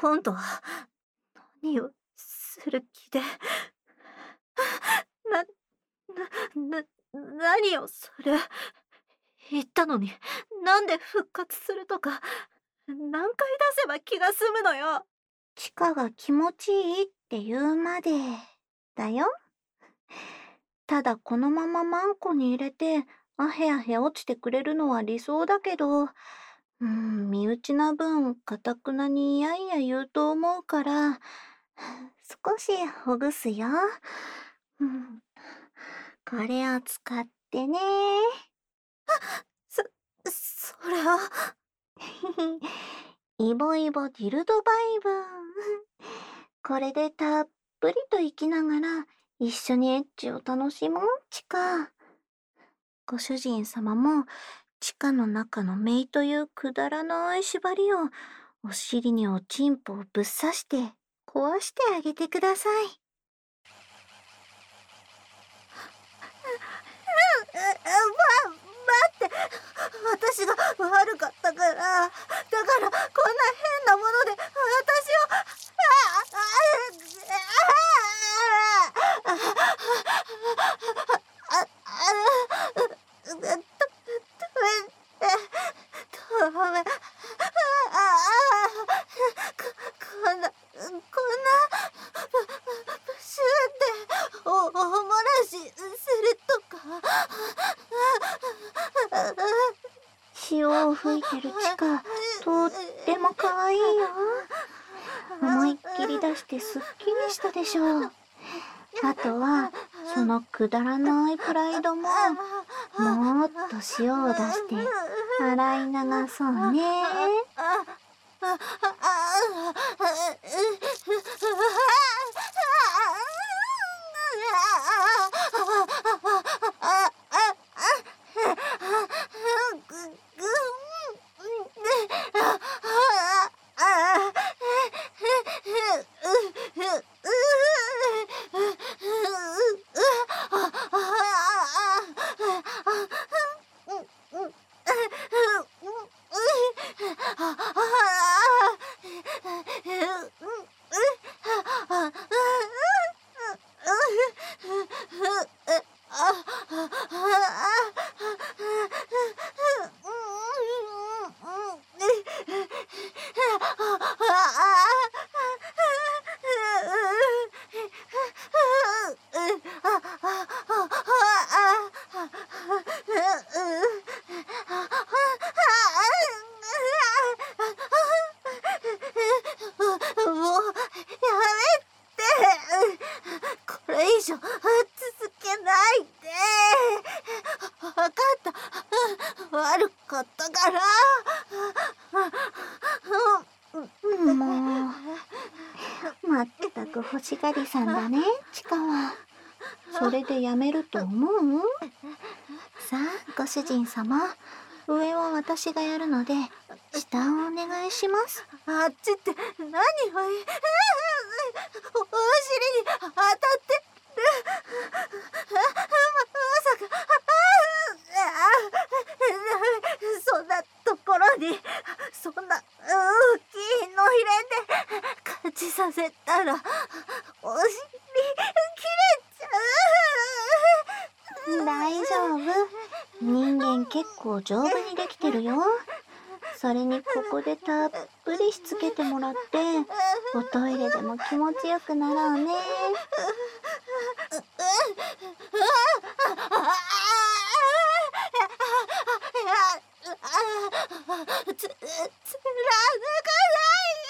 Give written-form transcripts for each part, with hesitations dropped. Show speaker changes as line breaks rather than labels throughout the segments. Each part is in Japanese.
今度は何をする気で。な、何をそれ。言ったのに、なんで復活するとか、何回出せば気が済むのよ。
チカが気持ちいいって言うまで、だよ。ただこのままマンコに入れて、アヘアヘ落ちてくれるのは理想だけど、身内な分、かたくなにいやいや言うと思うから、少しほぐすよ。これを使ってね。
それは。
イボイボディルドバイブ。これでたっぷりと生きながら、一緒にエッチを楽しもう、チカ。ご主人様も、地下の中のメイというくだらない縛りを、お尻におちんぽをぶっ刺して壊してあげてください。
待って、私が悪かったから。だからこんな変なもので私を。プシュっておもらしするとか。
潮を吹いてるチカ、とっても可愛いよ。思いっきり出してすっきりしたでしょう。あとは、そのくだらないプライドも、もっと塩を出して洗い流そうね。
悪かったから。
もう、まったく欲しがりさんだね、チカは。それでやめると思う？さあ、ご主人様。上は私がやるので、下をお願いします。
あっちって何をお尻に当たってる。まさか。そんなところにそんな大きいの入れて勝ちさせたらお尻切れちゃう。
大丈夫。人間結構丈夫にできてるよ。それにここでたっぷりしつけてもらって、おトイレでも気持ちよくなろうね。
つらなかない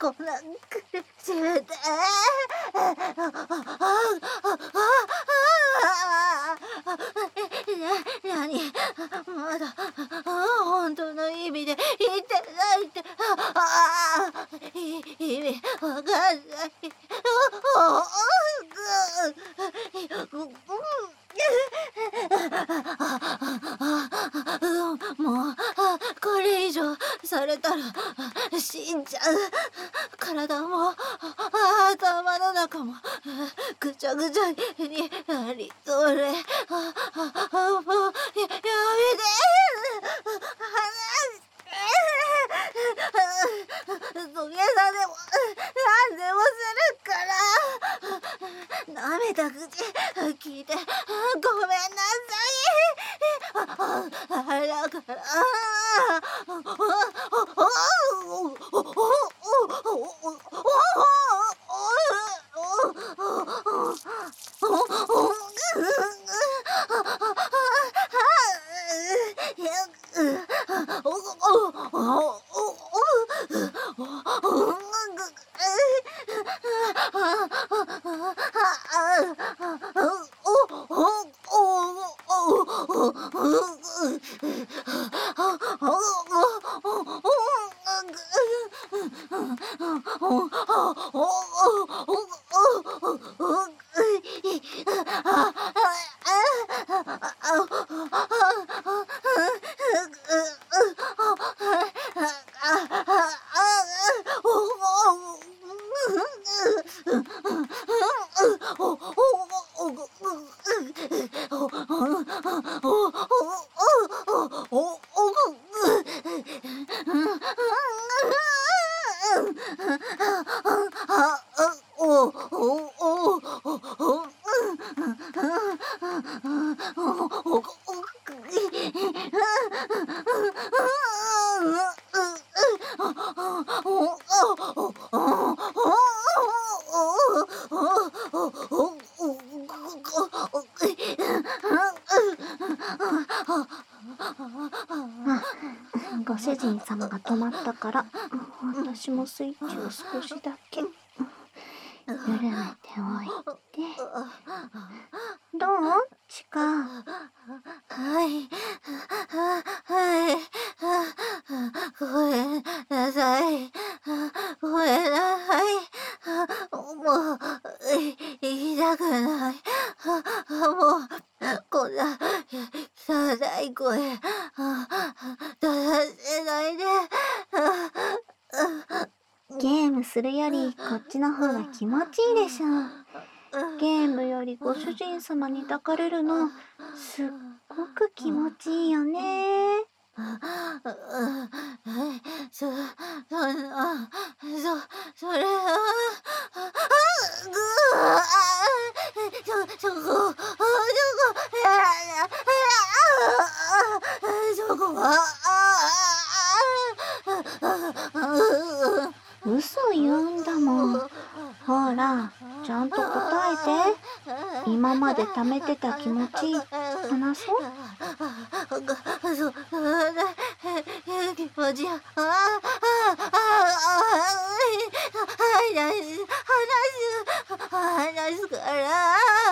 こんな苦しめて。なに、まだ本当の意味で言ってないって。意味わかんない。もうこれ以上されたら死んじゃう。体も頭の中もぐちゃぐちゃになりそうで。もうやめて。土下座でも何でもするから。舐めた口聞いてごめんなさい。だから
ご主人様が止まったから、私もスイッチを少しだけ緩めておいて。どう？チカ。
はい。はい。ごめんなさい。ごめんなさい。もう、言いたくない。もう、こんな、汚い声、出させないで。
ゲームするよりこっちの方が気持ちいいでしょ。ゲームよりご主人様に抱かれるのすっごく気持ちいいよね。
それは、
嘘言うんだもん。ほら、ちゃんと答えて。今まで溜めてた気持ち、話そう。
気持ちや。話すから。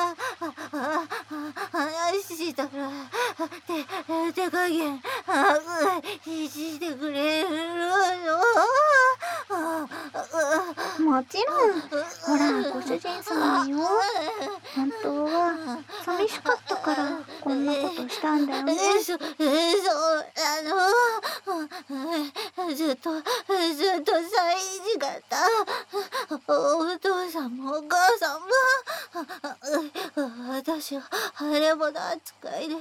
話したら、手加減してくれるの？
もちろん。ほら、ご主人様よ。本当は寂しかったからこんなことしたんだよね。
そうずっと寂しかった。お父さんもお母さんも私を腫れ物扱いで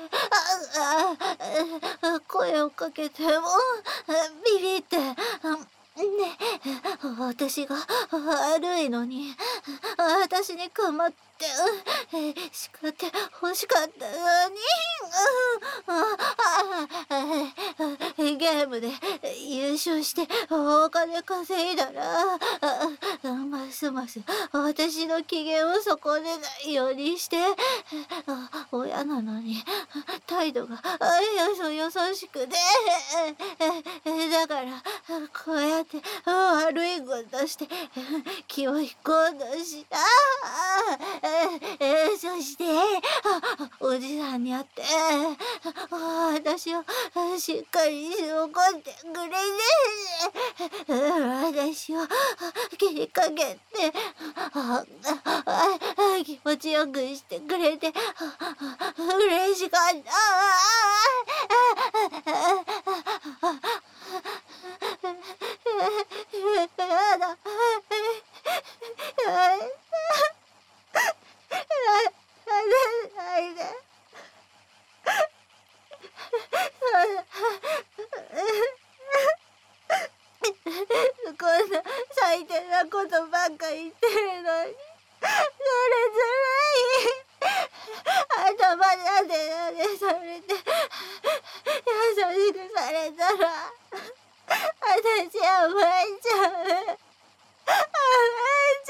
声をかけてもビビって。私が悪いのに私に構って叱って欲しかったのに、ゲームで優勝してお金稼いだら、ますます私の機嫌を損ねないようにして、親なのに態度が優しくて、だからこうやって悪いことして気を引こうとした。そしておじさんに会って私をしっかり怒ってくれて、私を気にかけて気持ちよくしてくれて嬉しかった。やだ。こんな最低なことばっか言ってるのに、それずるい。頭なでされて優しくされたら私甘えちゃう。甘えち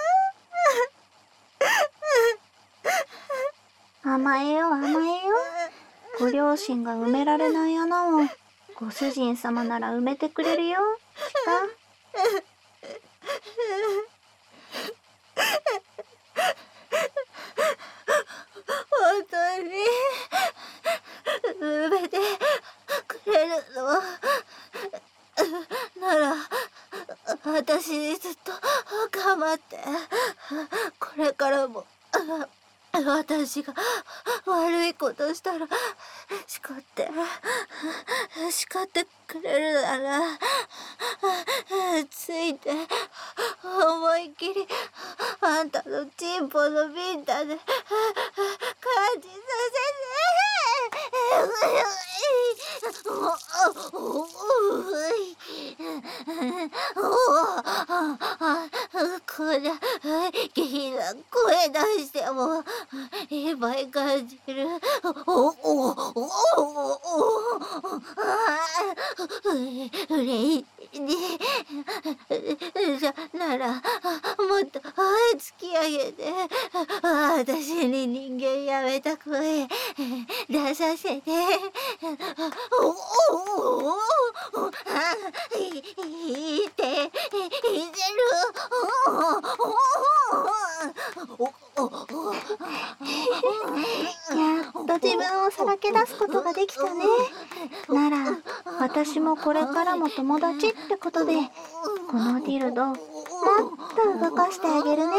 ゃう。
甘えよ甘えよ。ご両親が埋められない穴をご主人様なら埋めてくれるよ、チカ。
本当に埋めてくれるのなら、私にずっと構って、これからも私が悪いことしたら叱ってくれるなら、ついて思いっきりあんたのチンポのビンタで感じさせて。こんな下品な声出してもいっぱい感じる。うれいならもっと突き上げて私に人間やめた声出させて。いてる。
やっと自分をさらけ出すことができたね。なら私もこれからも友達ってことで、このディルドもっと動かしてあげるね。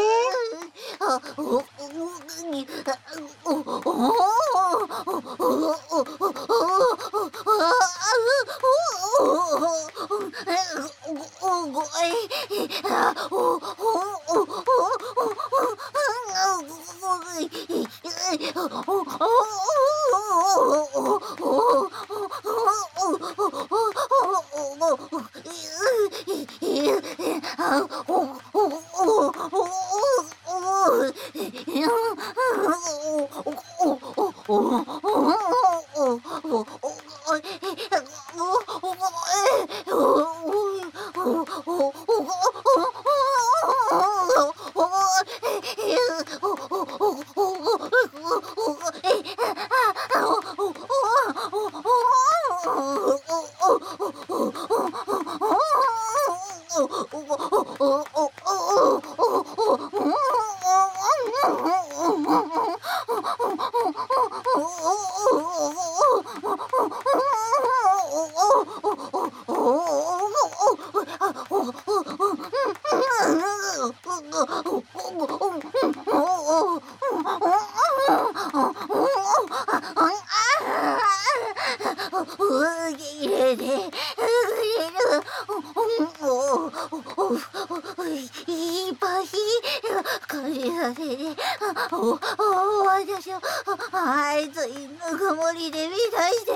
私をあいつにぬくもりで満たして。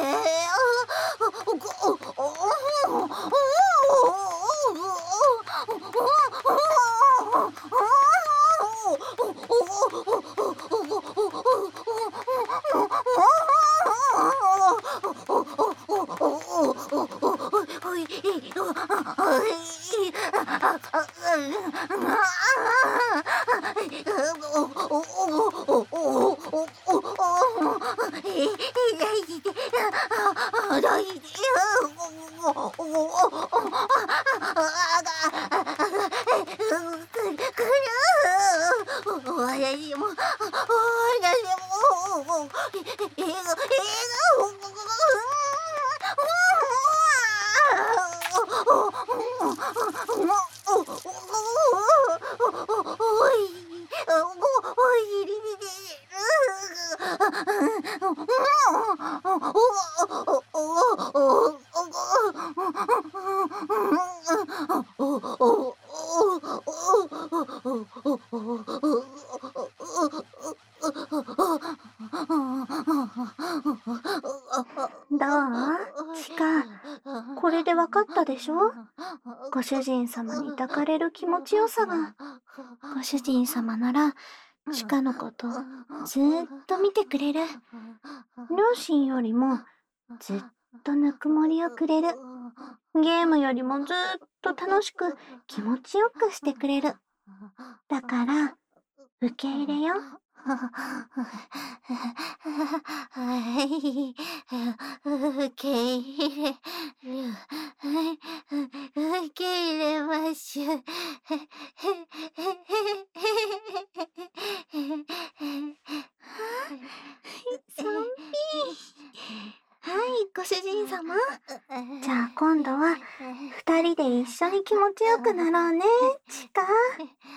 どうチカ、これでわかったでしょ？ご主人様に抱かれる気持ちよさが。ご主人様なら、チカのことずーっと見てくれる。両親よりもずっとぬくもりをくれる。ゲームよりもずーっと楽しく気持ちよくしてくれる。だから、受け入れよ。
はい、受け入れる。受け入れましゅ。
ゾンビ。はい、ご主人様。じゃあ今度は、二人で一緒に気持ちよくなろうね、チカ。